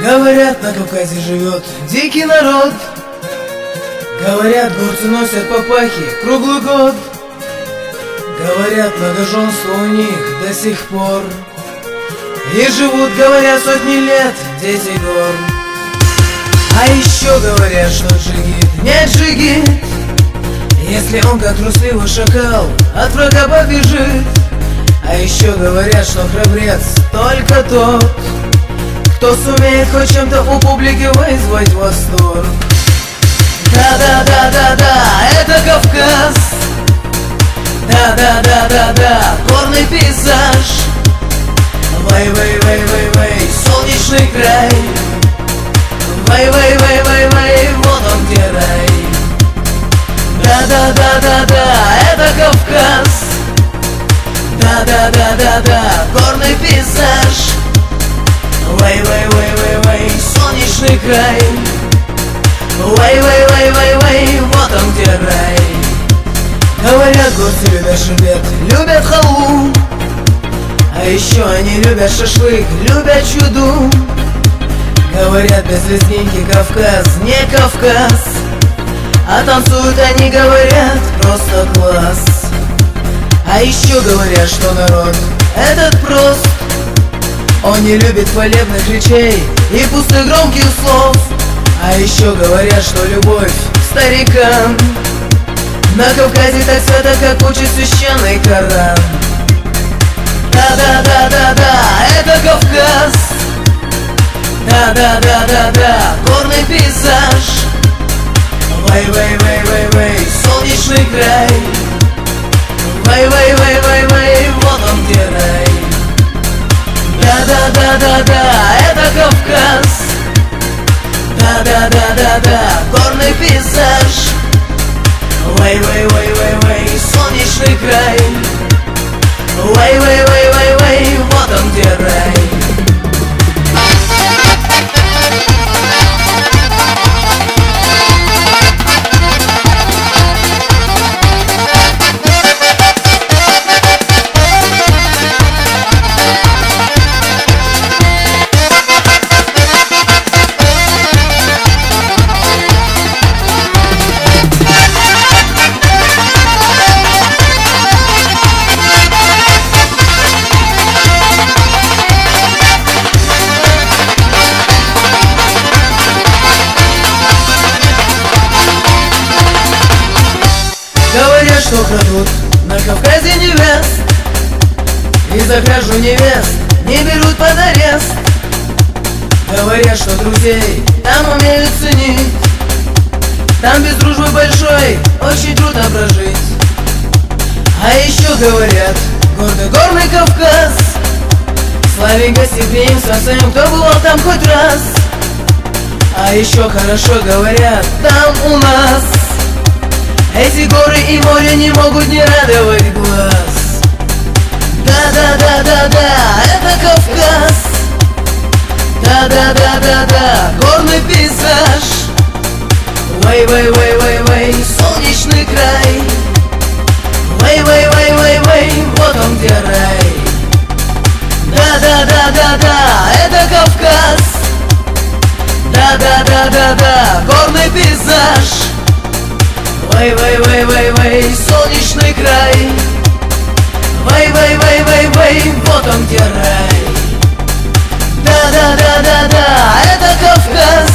Говорят, на Кавказе живет дикий народ. Говорят, горцы носят папахи круглый год. Говорят, многоженство у них до сих пор. И живут, говорят, сотни лет дети гор. А еще говорят, что джигит не джигит, если он, как трусливый шакал, от врага побежит. А еще говорят, что храбрец только тот, кто сумеет хоть чем-то у публики вызвать восторг. Да-да-да-да-да, это Кавказ. Да-да-да-да-да, горный пейзаж. Вэй-вэй-вэй-вэй-вэй, солнечный край. Вэй-вэй-вэй-вэй-вэй, вот он где рай. Да-да-да-да-да, это Кавказ. Да-да-да-да-да, горный пейзаж. Вэй-вэй-вэй-вэй-вэй, солнечный край. Вэй-вэй-вэй-вэй-вэй, вот он где рай. Говорят, горцы любят шербет, любят халву. А еще они любят шашлык, любят чуду. Говорят, без леснинки Кавказ не Кавказ. А танцуют они, говорят, просто класс. А еще говорят, что народ этот прост. Он не любит хвалебных речей и пустых громких слов. А еще говорят, что любовь к старикам на Кавказе так свято, как учит священный Коран. Да-да-да-да-да, это Кавказ. Да-да-да-да-да, горный пейзаж. Вэй-вэй-вэй-вэй-вэй, солнечный край. Вэй-вэй-вэй-вэй-вэй, вот он где рай. Да-да-да-да-да, это Кавказ. Да-да-да-да-да, горный пейзаж. Вэй-вэй-вэй-вэй-вэй, солнечный край. Вэй-вэй-вэй-вэй-вэй, вот он где рай. Говорят, что крадут на Кавказе невест, и за кражу невест не берут под арест. Говорят, что друзей там умеют ценить, там без дружбы большой очень трудно прожить. А еще говорят, горный Кавказ славен гостеприимством своим, кто бывал там хоть раз. А еще хорошо говорят, там у нас эти горы и море не могут не радовать глаз. Да-да-да-да-да, это Кавказ. Да-да-да-да-да, горный пейзаж. Вэй-вэй-вэй-вэй-вэй, солнечный край. Вэй-вэй-вэй-вэй-вэй, вот он где рай. Да-да-да-да-да, это Кавказ. Да-да-да-да-да, горный пейзаж. Вэй-вэй-вэй-вэй-вэй, солнечный край. Вэй-вэй-вэй-вэй-вэй, вот он где рай. Да-да-да-да-да, это Кавказ.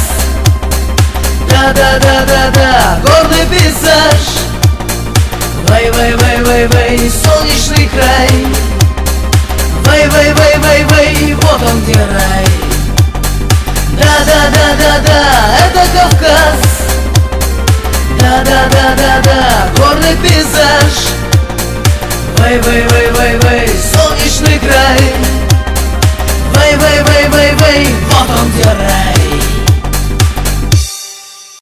Да-да-да-да-да, горный пейзаж. Вэй-вэй-вэй-вэй-вэй, солнечный край. Вэй-вэй-вэй-вэй-вэй, вот он где рай. Да-да-да-да-да, это Кавказ. Да-да-да-да-да, горный пейзаж. Вэй-вэй-вэй-вэй-вэй, солнечный край. Вэй-вэй-вэй-вэй-вэй, вот он где рай.